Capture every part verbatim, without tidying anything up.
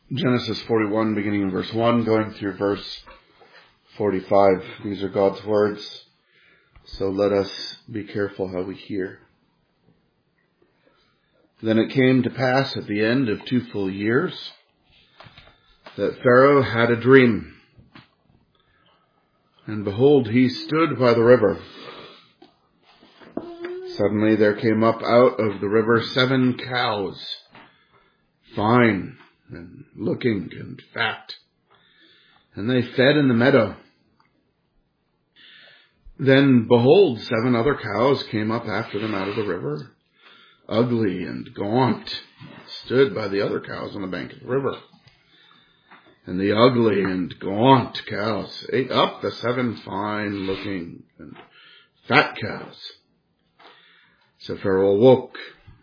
Genesis forty-one, beginning in verse one, going through verse forty-five. These are God's words, so let us be careful how we hear. Then it came to pass at the end of two full years that Pharaoh had a dream. And behold, he stood by the river. Suddenly there came up out of the river seven cows, fine and looking and fat, and they fed in the meadow. Then behold, seven other cows came up after them out of the river, ugly and gaunt, stood by the other cows on the bank of the river. And the ugly and gaunt cows ate up the seven fine looking and fat cows. So Pharaoh awoke.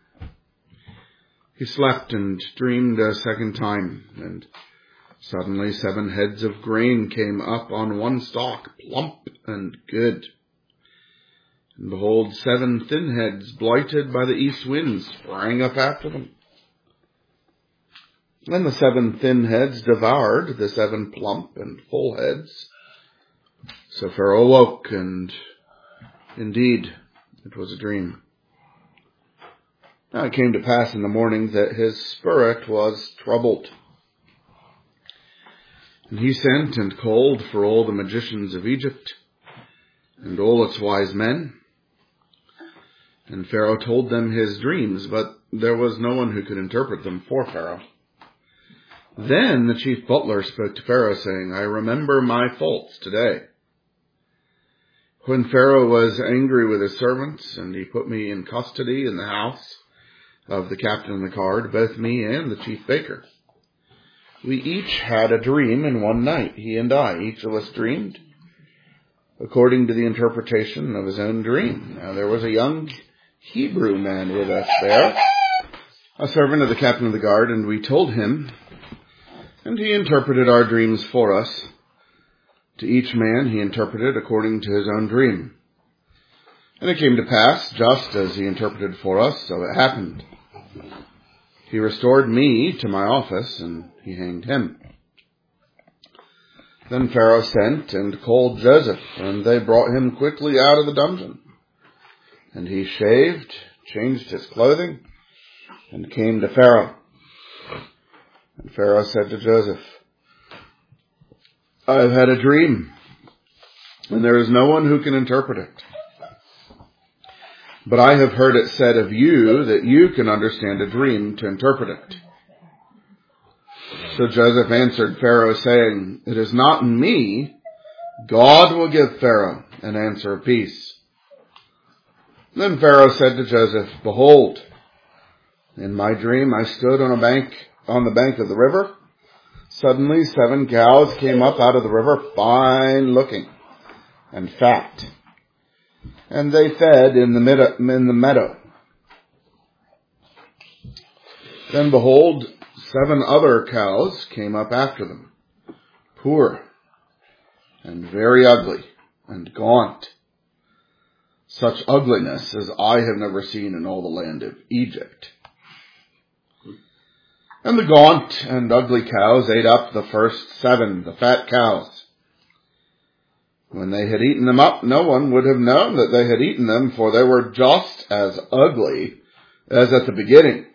He slept and dreamed a second time, and suddenly seven heads of grain came up on one stalk, plump and good. And behold, seven thin heads, blighted by the east wind, sprang up after them. Then the seven thin heads devoured the seven plump and full heads. So Pharaoh awoke, and indeed it was a dream. Now it came to pass in the morning that his spirit was troubled. And he sent and called for all the magicians of Egypt and all its wise men. And Pharaoh told them his dreams, but there was no one who could interpret them for Pharaoh. Then the chief butler spoke to Pharaoh, saying, I remember my faults today. When Pharaoh was angry with his servants, and he put me in custody in the house of the captain of the guard, both me and the chief baker. We each had a dream in one night, he and I. Each of us dreamed according to the interpretation of his own dream. Now there was a young Hebrew man with us there, a servant of the captain of the guard, and we told him, and he interpreted our dreams for us. To each man he interpreted according to his own dream. And it came to pass, just as he interpreted for us, so it happened. He restored me to my office, and he hanged him. Then Pharaoh sent and called Joseph, and they brought him quickly out of the dungeon. And he shaved, changed his clothing, and came to Pharaoh. And Pharaoh said to Joseph, I have had a dream, and there is no one who can interpret it. But I have heard it said of you that you can understand a dream to interpret it. So Joseph answered Pharaoh, saying, It is not in me. God will give Pharaoh an answer of peace. Then Pharaoh said to Joseph, Behold, in my dream I stood on a bank, on the bank of the river. Suddenly seven cows came up out of the river, fine looking and fat. And they fed in the, meadow, in the meadow. Then behold, seven other cows came up after them, poor and very ugly and gaunt, such ugliness as I have never seen in all the land of Egypt. And the gaunt and ugly cows ate up the first seven, the fat cows. When they had eaten them up, no one would have known that they had eaten them, for they were just as ugly as at the beginning.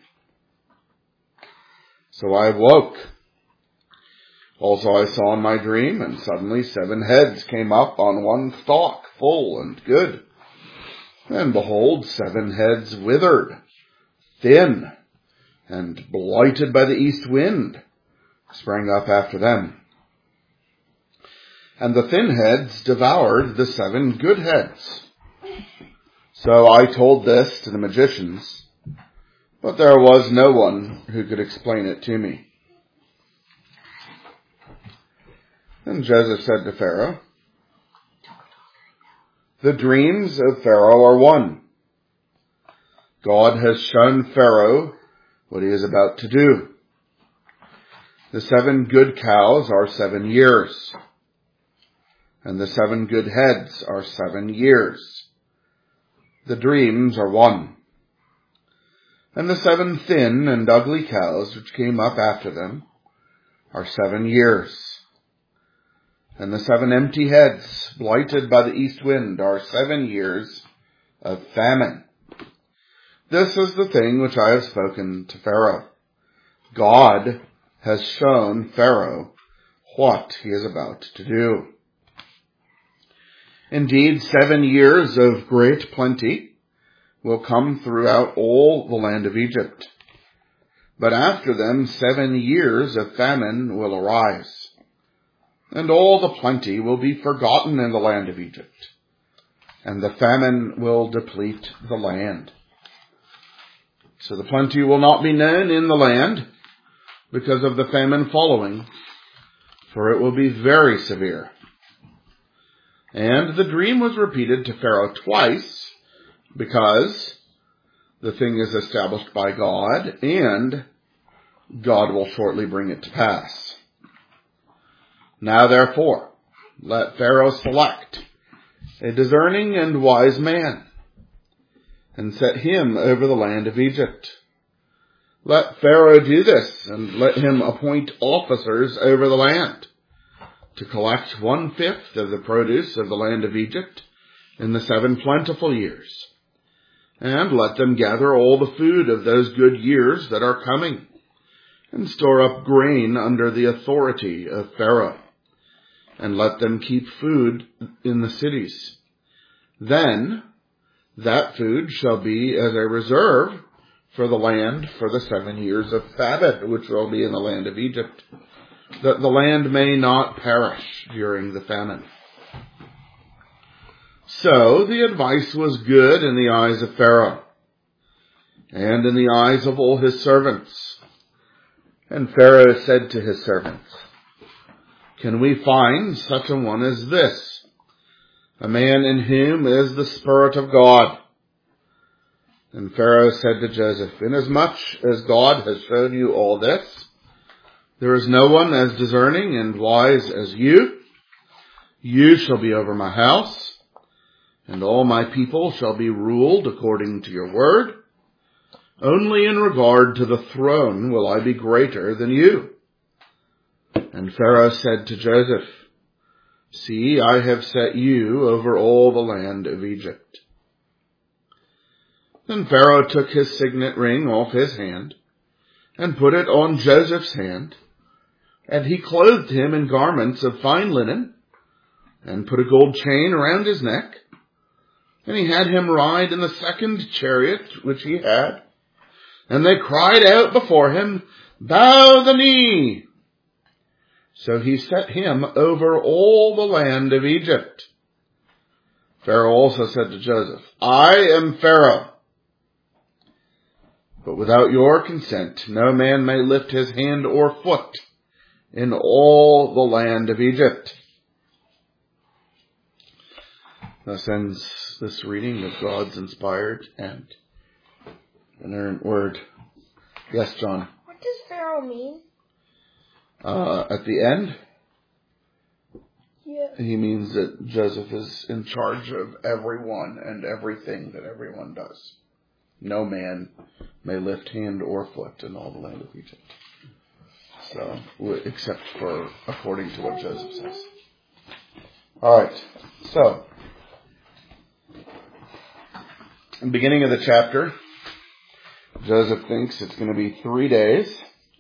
So I awoke. Also I saw in my dream, and suddenly seven heads came up on one stalk, full and good. And behold, seven heads withered, thin, and blighted by the east wind, sprang up after them. And the thin heads devoured the seven good heads. So I told this to the magicians, but there was no one who could explain it to me. Then Joseph said to Pharaoh, The dreams of Pharaoh are one. God has shown Pharaoh what he is about to do. The seven good cows are seven years. And the seven good heads are seven years. The dreams are one. And the seven thin and ugly cows which came up after them are seven years. And the seven empty heads, blighted by the east wind, are seven years of famine. This is the thing which I have spoken to Pharaoh. God has shown Pharaoh what he is about to do. Indeed, seven years of great plenty will come throughout all the land of Egypt. But after them, seven years of famine will arise, and all the plenty will be forgotten in the land of Egypt, and the famine will deplete the land. So the plenty will not be known in the land because of the famine following, for it will be very severe. And the dream was repeated to Pharaoh twice, because the thing is established by God, and God will shortly bring it to pass. Now therefore, let Pharaoh select a discerning and wise man, and set him over the land of Egypt. Let Pharaoh do this, and let him appoint officers over the land, to collect one-fifth of the produce of the land of Egypt in the seven plentiful years. And let them gather all the food of those good years that are coming, and store up grain under the authority of Pharaoh, and let them keep food in the cities. Then that food shall be as a reserve for the land for the seven years of famine, which will be in the land of Egypt, that the land may not perish during the famine. So the advice was good in the eyes of Pharaoh, and in the eyes of all his servants. And Pharaoh said to his servants, "Can we find such a one as this, a man in whom is the Spirit of God?" And Pharaoh said to Joseph, "Inasmuch as God has shown you all this, there is no one as discerning and wise as you. You shall be over my house, and all my people shall be ruled according to your word. Only in regard to the throne will I be greater than you." And Pharaoh said to Joseph, "See, I have set you over all the land of Egypt." Then Pharaoh took his signet ring off his hand, and put it on Joseph's hand, and he clothed him in garments of fine linen, and put a gold chain around his neck. And he had him ride in the second chariot which he had. And they cried out before him, "Bow the knee!" So he set him over all the land of Egypt. Pharaoh also said to Joseph, "I am Pharaoh, but without your consent no man may lift his hand or foot in all the land of Egypt." Thus ends this reading of God's inspired and inerrant word. Yes, John? What does Pharaoh mean? Uh, at the end, Yeah. he means that Joseph is in charge of everyone and everything that everyone does. No man may lift hand or foot in all the land of Egypt. So, except for according to what Joseph says. Alright, so, in the beginning of the chapter, Joseph thinks it's going to be three days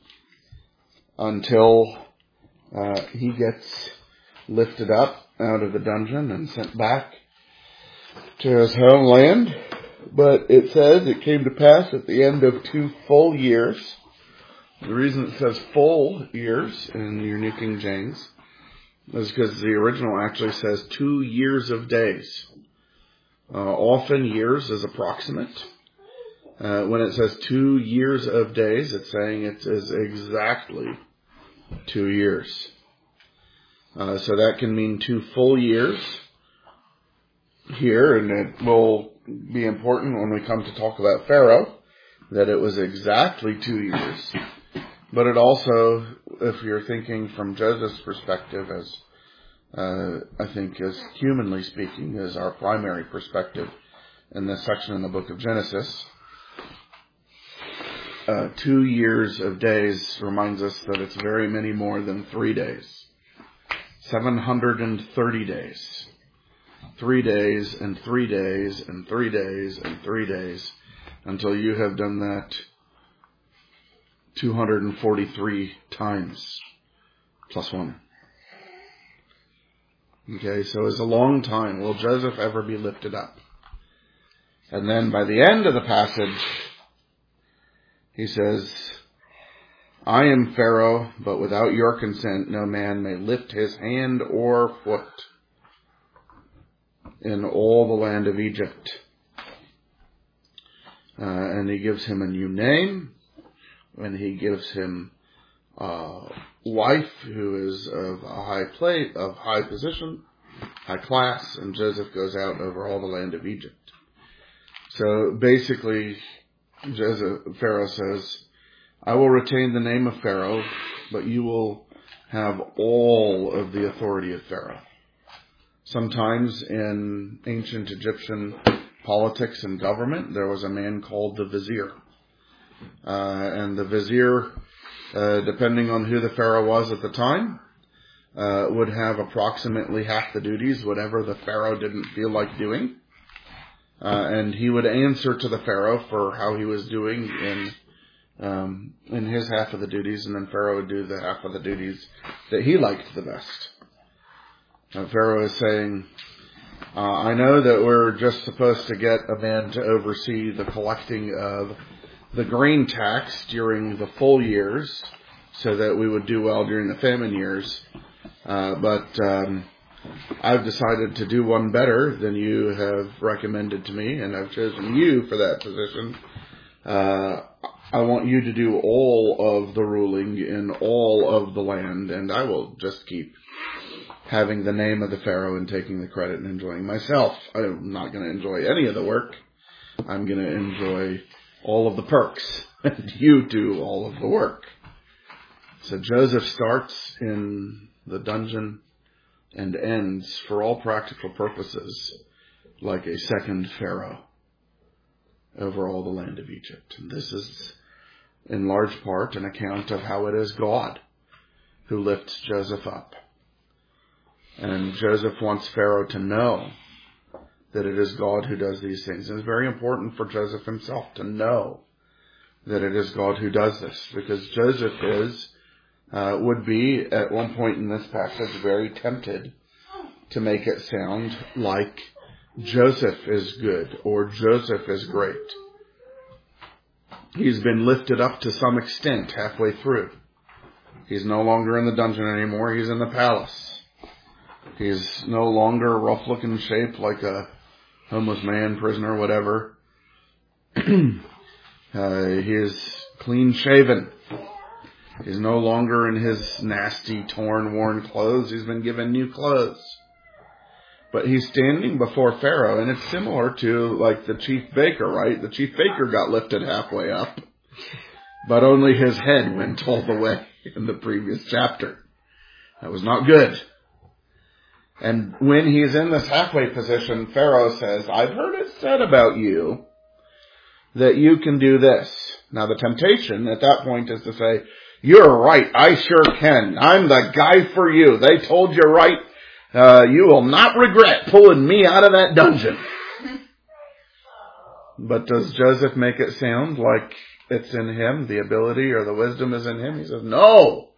until uh, he gets lifted up out of the dungeon and sent back to his homeland. But it says it came to pass at the end of two full years. The reason it says full years in your New King James is because the original actually says two years of days. Uh, often years is approximate. Uh, when it says two years of days, it's saying it is exactly two years. Uh, so that can mean two full years here, and it will be important when we come to talk about Pharaoh, that it was exactly two years. But it also, if you're thinking from Joseph's perspective, as uh, I think as humanly speaking, is our primary perspective in this section in the book of Genesis, uh, two years of days reminds us that it's very many more than three days. seven hundred thirty days. Three days and three days and three days and three days until you have done that two hundred forty-three times plus one. Okay, so it's a long time. Will Joseph ever be lifted up? And then by the end of the passage, he says, I am Pharaoh, but without your consent no man may lift his hand or foot in all the land of Egypt. Uh, and he gives him a new name, and he gives him a wife who is of a high plate, of high position, high class, and Joseph goes out over all the land of Egypt. So basically, Joseph, Pharaoh says, I will retain the name of Pharaoh, but you will have all of the authority of Pharaoh. Sometimes in ancient Egyptian politics and government, there was a man called the vizier. Uh, and the vizier, uh, depending on who the pharaoh was at the time, uh, would have approximately half the duties, whatever the pharaoh didn't feel like doing. Uh, and he would answer to the pharaoh for how he was doing in um, in his half of the duties, and then Pharaoh would do the half of the duties that he liked the best. Uh, Pharaoh is saying, uh, I know that we're just supposed to get a man to oversee the collecting of the grain tax during the full years so that we would do well during the famine years. Uh, but um, I've decided to do one better than you have recommended to me, and I've chosen you for that position. Uh, I want you to do all of the ruling in all of the land, and I will just keep having the name of the Pharaoh and taking the credit and enjoying myself. I'm not going to enjoy any of the work. I'm going to enjoy all of the perks, and you do all of the work. So Joseph starts in the dungeon and ends, for all practical purposes, like a second Pharaoh over all the land of Egypt. And this is, in large part, an account of how it is God who lifts Joseph up. And Joseph wants Pharaoh to know that it is God who does these things. And it's very important for Joseph himself to know that it is God who does this, because Joseph is, uh, would be, at one point in this passage, very tempted to make it sound like Joseph is good or Joseph is great. He's been lifted up to some extent halfway through. He's no longer in the dungeon anymore. He's in the palace. He's no longer rough looking shape like a homeless man, prisoner, whatever. uh, he is clean shaven. He's no longer in his nasty, torn, worn clothes. He's been given new clothes. But he's standing before Pharaoh, and it's similar to like the chief baker, right? The chief baker got lifted halfway up, but only his head went all the way in the previous chapter. That was not good. And when he's in this halfway position, Pharaoh says, I've heard it said about you that you can do this. Now the temptation at that point is to say, you're right, I sure can. I'm the guy for you. They told you right. Uh, you will not regret pulling me out of that dungeon. But does Joseph make it sound like it's in him, the ability or the wisdom is in him? He says, no.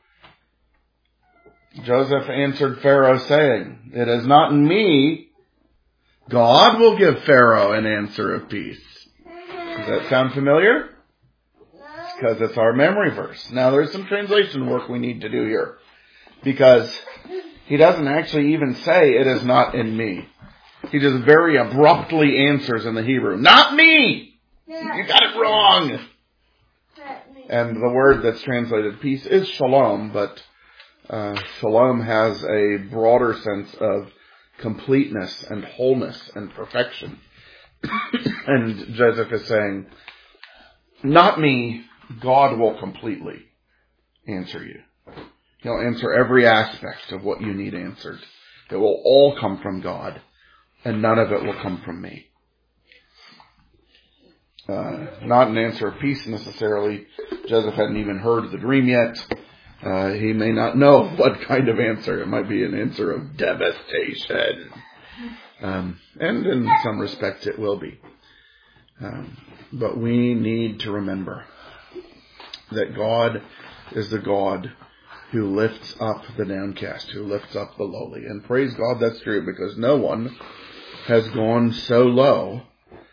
Joseph answered Pharaoh saying, it is not in me. God will give Pharaoh an answer of peace. Does that sound familiar? It's because it's our memory verse. Now there's some translation work we need to do here, because he doesn't actually even say it is not in me. He just very abruptly answers in the Hebrew, not me! You got it wrong! And the word that's translated peace is shalom, but uh, shalom has a broader sense of completeness and wholeness and perfection. And Joseph is saying, not me, God will completely answer you. He'll answer every aspect of what you need answered. It will all come from God, and none of it will come from me. Uh, not an answer of peace necessarily. Joseph hadn't even heard the dream yet. Uh, he may not know what kind of answer. It might be an answer of devastation. Um, and in some respects it will be. Um, but we need to remember that God is the God who lifts up the downcast, who lifts up the lowly. And praise God that's true, because no one has gone so low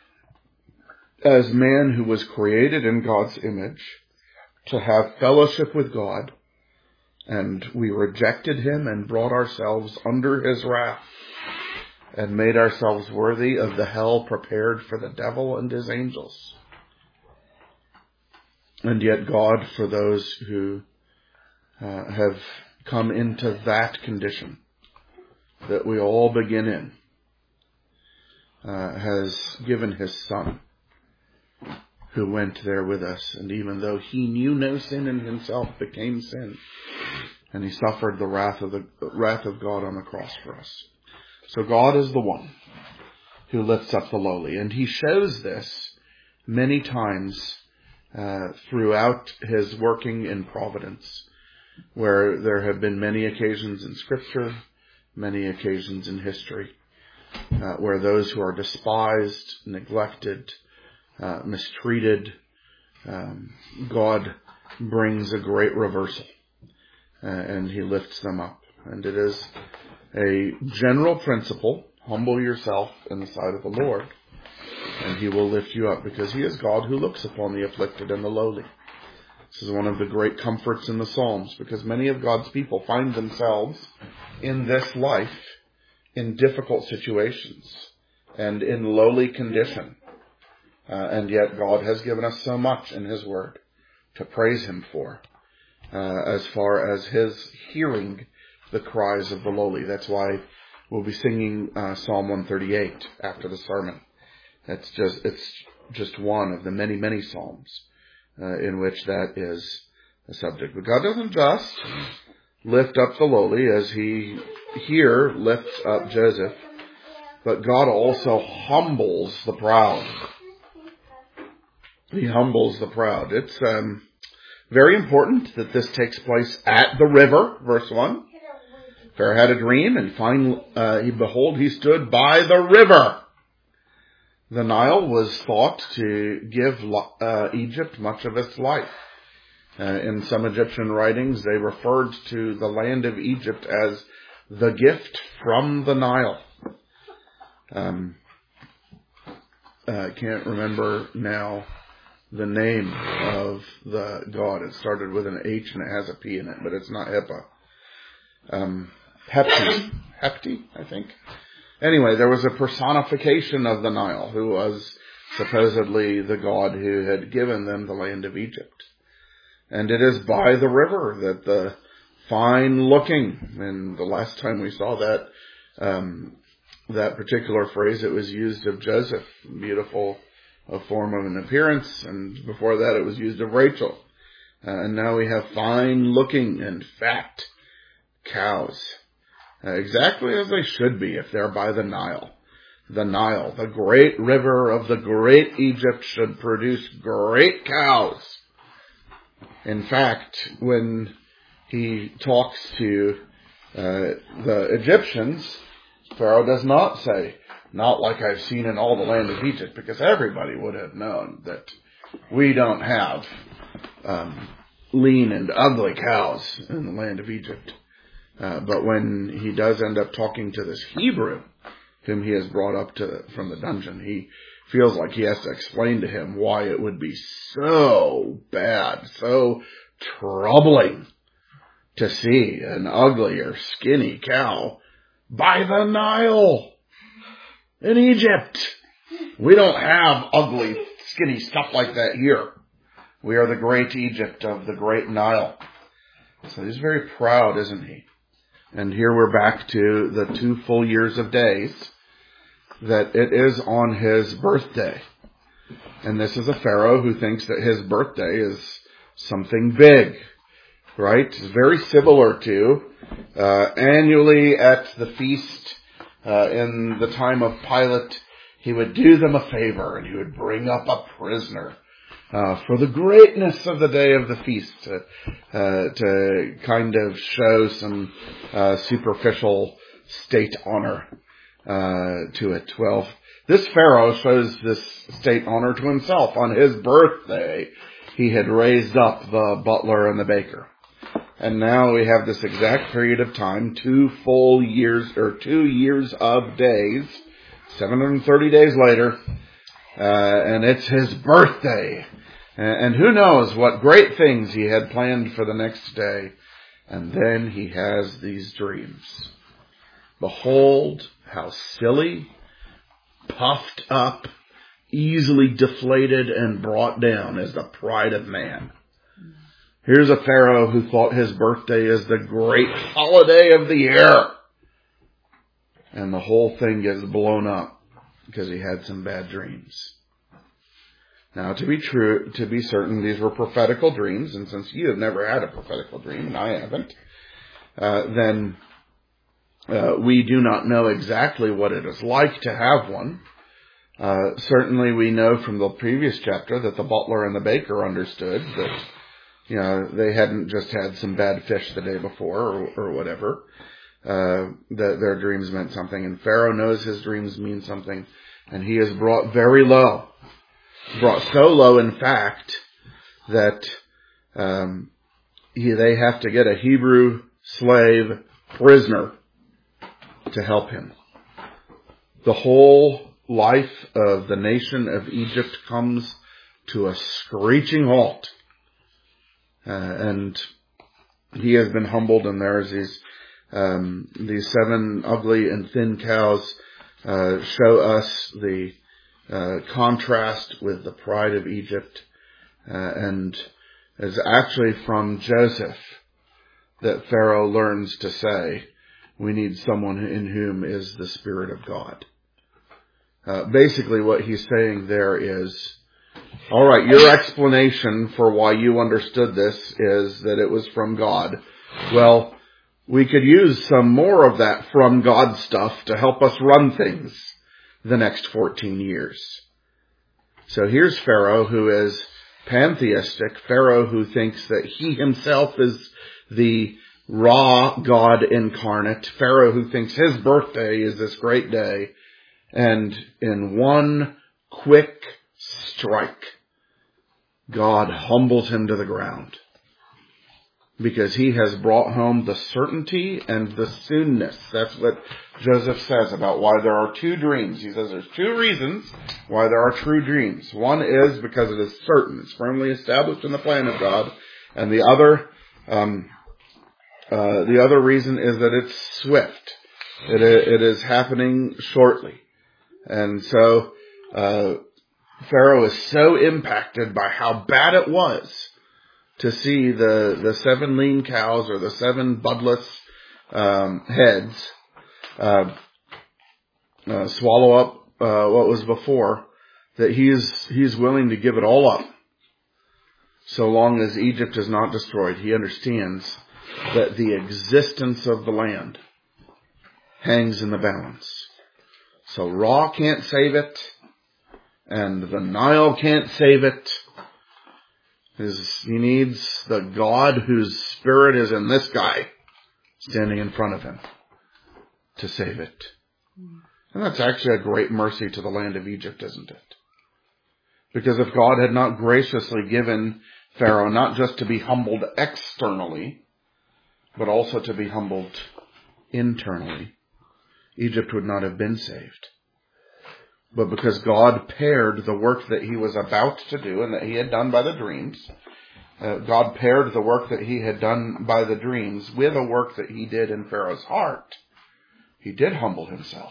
as man who was created in God's image to have fellowship with God, and we rejected him and brought ourselves under his wrath and made ourselves worthy of the hell prepared for the devil and his angels. And yet God, for those who uh, have come into that condition that we all begin in, uh, has given his Son, who went there with us, and even though he knew no sin in himself, became sin, and he suffered the wrath of the wrath of God on the cross for us. So God is the one who lifts up the lowly, and he shows this many times uh, throughout his working in providence, where there have been many occasions in Scripture, many occasions in history, uh, where those who are despised, neglected, Uh, mistreated, um, God brings a great reversal, uh, and he lifts them up. And it is a general principle: humble yourself in the sight of the Lord, and he will lift you up, because he is God who looks upon the afflicted and the lowly. This is one of the great comforts in the Psalms, because many of God's people find themselves in this life in difficult situations and in lowly condition. Uh, and yet God has given us so much in his word to praise him for, uh, as far as his hearing the cries of the lowly. That's why we'll be singing uh, Psalm one thirty-eight after the sermon. That's just, it's just one of the many, many Psalms uh, in which that is the subject. But God doesn't just lift up the lowly, as he here lifts up Joseph, but God also humbles the proud. He humbles the proud. It's um, very important that this takes place at the river, verse one. Pharaoh had a dream, and find, uh, he behold, he stood by the river. The Nile was thought to give uh, Egypt much of its life. Uh, in some Egyptian writings, they referred to the land of Egypt as the gift from the Nile. Um, I can't remember now the name of the god. It started with an H and it has a P in it, but it's not Hippa. Um, Hepti. Hepti, I think. Anyway, there was a personification of the Nile, who was supposedly the god who had given them the land of Egypt. And it is by the river that the fine looking, and the last time we saw that, um, that particular phrase, it was used of Joseph, beautiful a form of an appearance, and before that it was used of Rachel. Uh, and now we have fine-looking and fat cows, uh, exactly as they should be if they're by the Nile. The Nile, the great river of the great Egypt, should produce great cows. In fact, when he talks to uh, the Egyptians, Pharaoh does not say, "Not like I've seen in all the land of Egypt," because everybody would have known that we don't have um, lean and ugly cows in the land of Egypt. Uh, but when he does end up talking to this Hebrew, whom he has brought up to from the dungeon, he feels like he has to explain to him why it would be so bad, so troubling to see an ugly or skinny cow by the Nile in Egypt. We don't have ugly, skinny stuff like that here. We are the great Egypt of the great Nile. So he's very proud, isn't he? And here we're back to the two full years of days, that it is on his birthday. And this is a Pharaoh who thinks that his birthday is something big, right? It's very similar to uh, annually at the feast uh, in the time of Pilate, he would do them a favor and he would bring up a prisoner uh, for the greatness of the day of the feast to, uh, to kind of show some uh, superficial state honor uh, to it. Well, this Pharaoh shows this state honor to himself. On his birthday, he had raised up the butler and the baker. And now we have this exact period of time, two full years, or two years of days, seven hundred thirty days later, uh, and it's his birthday. And who knows what great things he had planned for the next day. And then he has these dreams. Behold, how silly, puffed up, easily deflated and brought down is the pride of man. Here's a Pharaoh who thought his birthday is the great holiday of the year. And the whole thing gets blown up because he had some bad dreams. Now, to be true, to be certain, these were prophetical dreams, and since you have never had a prophetical dream, and I haven't, uh, then uh, we do not know exactly what it is like to have one. Uh, certainly we know from the previous chapter that the butler and the baker understood that, you know, they hadn't just had some bad fish the day before or, or whatever, uh, that their dreams meant something. And Pharaoh knows his dreams mean something, and he is brought very low. Brought so low, in fact, that um, he, they have to get a Hebrew slave prisoner to help him. The whole life of the nation of Egypt comes to a screeching halt. Uh, and he has been humbled, and there's these um, these seven ugly and thin cows uh, show us the uh, contrast with the pride of Egypt, uh, and it's actually from Joseph that Pharaoh learns to say, we need someone in whom is the Spirit of God. Uh, basically what he's saying there is, all right, your explanation for why you understood this is that it was from God. Well, we could use some more of that from God stuff to help us run things the next fourteen years. So here's Pharaoh, who is pantheistic, Pharaoh who thinks that he himself is the raw God incarnate, Pharaoh who thinks his birthday is this great day, and in one quick strike, God humbles him to the ground, because he has brought home the certainty and the soonness. That's what Joseph says about why there are two dreams. He says there's two reasons why there are true dreams. One is because it is certain. It's firmly established in the plan of God. And the other, um, uh, the other reason is that it's swift. It, it is happening shortly. And so, uh, Pharaoh is so impacted by how bad it was to see the, the seven lean cows or the seven budless um, heads uh, uh, swallow up uh, what was before, that he's he's willing to give it all up so long as Egypt is not destroyed. He understands that the existence of the land hangs in the balance. So Ra can't save it, and the Nile can't save it. He needs the God whose spirit is in this guy standing in front of him to save it. And that's actually a great mercy to the land of Egypt, isn't it? Because if God had not graciously given Pharaoh not just to be humbled externally, but also to be humbled internally, Egypt would not have been saved. But because God paired the work that he was about to do and that he had done by the dreams, uh, God paired the work that he had done by the dreams with a work that he did in Pharaoh's heart. He did humble himself.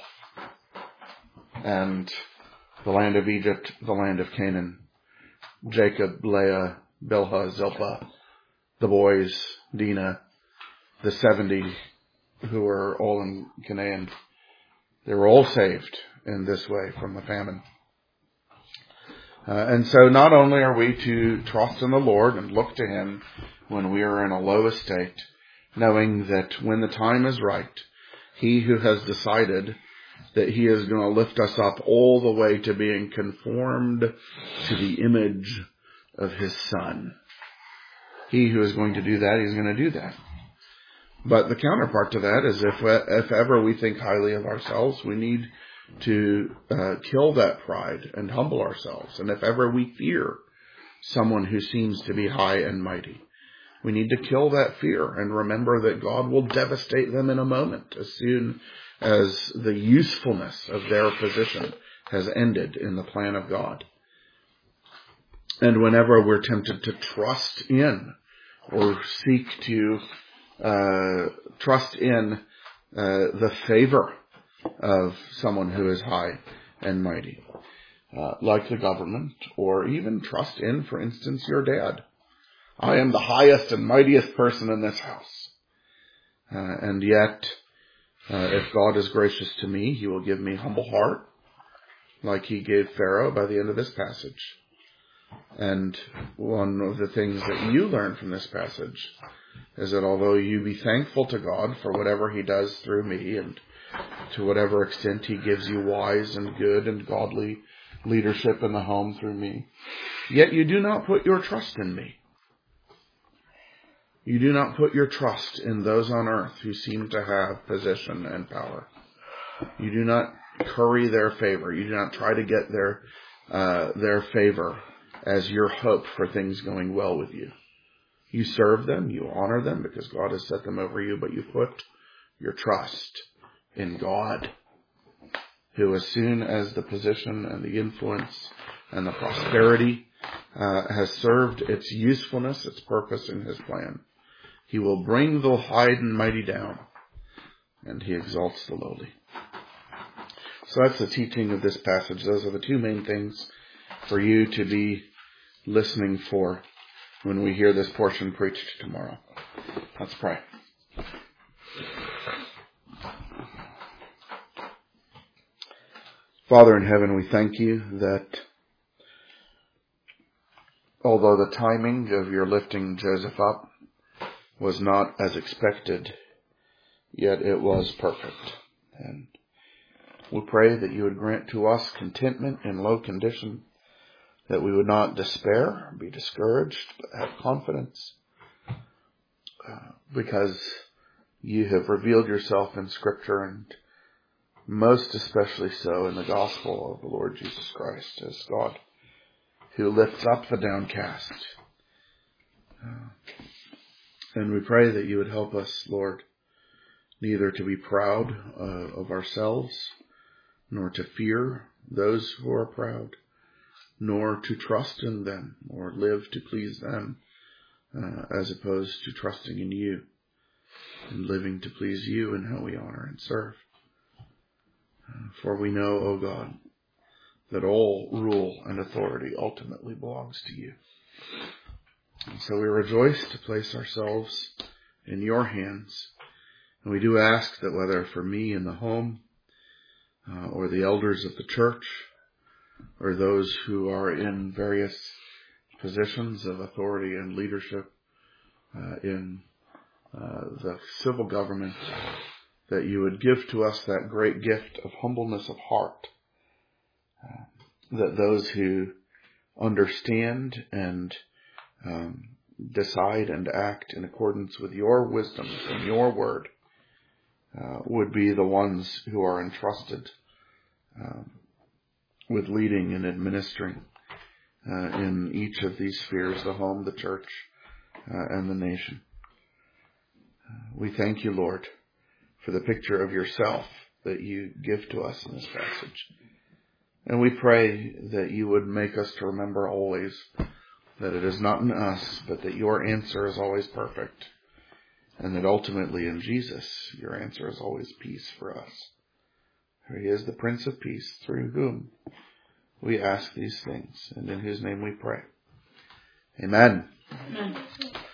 And the land of Egypt, the land of Canaan, Jacob, Leah, Bilhah, Zilpah, the boys, Dinah, the seventy who were all in Canaan, they were all saved in this way from the famine. Uh, and so not only are we to trust in the Lord and look to him when we are in a low estate, knowing that when the time is right, he who has decided that he is going to lift us up all the way to being conformed to the image of his Son. He who is going to do that, he's going to do that. But the counterpart to that is if if ever we think highly of ourselves, we need to uh, kill that pride and humble ourselves. And if ever we fear someone who seems to be high and mighty, we need to kill that fear and remember that God will devastate them in a moment as soon as the usefulness of their position has ended in the plan of God. And whenever we're tempted to trust in or seek to uh, trust in uh, the favor of someone who is high and mighty, uh, like the government, or even trust in, for instance, your dad. I am the highest and mightiest person in this house. Uh, and yet, uh, if God is gracious to me, he will give me humble heart, like he gave Pharaoh by the end of this passage. And one of the things that you learn from this passage is that although you be thankful to God for whatever he does through me, and to whatever extent he gives you wise and good and godly leadership in the home through me, yet you do not put your trust in me. You do not put your trust in those on earth who seem to have position and power. You do not curry their favor. You do not try to get their uh, their favor as your hope for things going well with you. You serve them, you honor them because God has set them over you, but you put your trust in God, who as soon as the position and the influence and the prosperity uh, has served its usefulness, its purpose in his plan, he will bring the high and mighty down, and he exalts the lowly. So that's the teaching of this passage. Those are the two main things for you to be listening for when we hear this portion preached tomorrow. Let's pray. Father in heaven, we thank you that although the timing of your lifting Joseph up was not as expected, yet it was perfect. And we pray that you would grant to us contentment in low condition, that we would not despair, be discouraged, but have confidence, uh, because you have revealed yourself in Scripture, and most especially so in the gospel of the Lord Jesus Christ as God who lifts up the downcast. Uh, and we pray that you would help us, Lord, neither to be proud uh, of ourselves, nor to fear those who are proud, nor to trust in them or live to please them, uh, as opposed to trusting in you and living to please you in how we honor and serve. Uh, for we know, O God, that all rule and authority ultimately belongs to you. And so we rejoice to place ourselves in your hands. And we do ask that whether for me in the home, uh, or the elders of the church, or those who are in various positions of authority and leadership uh, in uh, the civil government, that you would give to us that great gift of humbleness of heart, uh, that those who understand and um, decide and act in accordance with your wisdom and your word uh, would be the ones who are entrusted um, with leading and administering uh, in each of these spheres, the home, the church, uh, and the nation. Uh, we thank you, Lord, for the picture of yourself that you give to us in this passage. And we pray that you would make us to remember always that it is not in us, but that your answer is always perfect, and that ultimately in Jesus, your answer is always peace for us. For he is the Prince of Peace, through whom we ask these things, and in his name we pray. Amen. Amen.